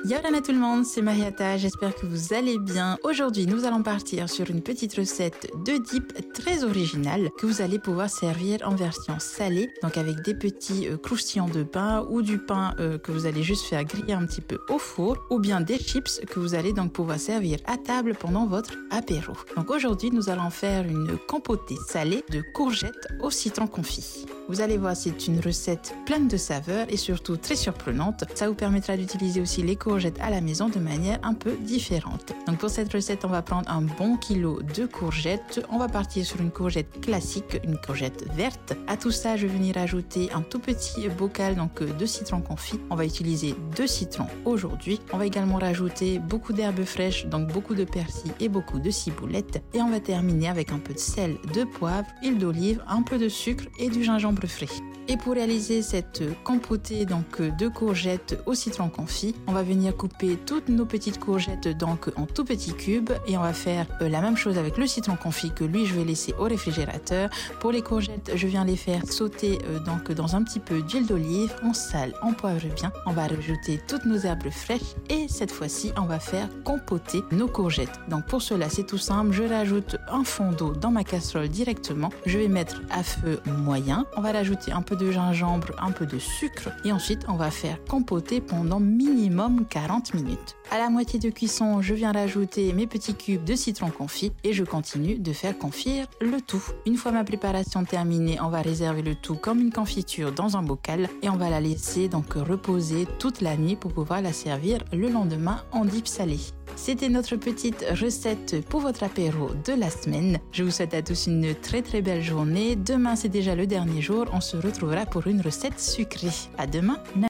Yolana tout le monde, c'est Mariata, j'espère que vous allez bien. Aujourd'hui, nous allons partir sur une petite recette de dip très originale que vous allez pouvoir servir en version salée, donc avec des petits croustillants de pain ou du pain que vous allez juste faire griller un petit peu au four ou bien des chips que vous allez donc pouvoir servir à table pendant votre apéro. Donc aujourd'hui, nous allons faire une compotée salée de courgettes au citron confit. Vous allez voir, c'est une recette pleine de saveurs et surtout très surprenante. Ça vous permettra d'utiliser aussi les courgettes à la maison de manière un peu différente. Donc pour cette recette, on va prendre un bon kilo de courgettes. On va partir sur une courgette classique, une courgette verte. À tout ça, je vais venir ajouter un tout petit bocal de citron confit. On va utiliser 2 citrons aujourd'hui. On va également rajouter beaucoup d'herbes fraîches, donc beaucoup de persil et beaucoup de ciboulette. Et on va terminer avec un peu de sel, de poivre, huile d'olive, un peu de sucre et du gingembre frais. Et pour réaliser cette compotée de courgettes au citron confit, on va venir couper toutes nos petites courgettes en tout petits cubes et on va faire la même chose avec le citron confit que lui je vais laisser au réfrigérateur. Pour les courgettes, je viens les faire sauter dans un petit peu d'huile d'olive, on sale, on poivre bien. On va rajouter toutes nos herbes fraîches et cette fois-ci, on va faire compoter nos courgettes. Donc pour cela, c'est tout simple, je rajoute un fond d'eau dans ma casserole directement. Je vais mettre à feu moyen. On va rajouter un peu de gingembre, un peu de sucre et ensuite on va faire compoter pendant minimum 40 minutes. À la moitié de cuisson, je viens rajouter mes petits cubes de citron confit et je continue de faire confire le tout. Une fois ma préparation terminée, on va réserver le tout comme une confiture dans un bocal et on va la laisser reposer toute la nuit pour pouvoir la servir le lendemain en dip salé. C'était notre petite recette pour votre apéro de la semaine. Je vous souhaite à tous une très très belle journée. Demain, c'est déjà le dernier jour. On se retrouvera pour une recette sucrée. À demain.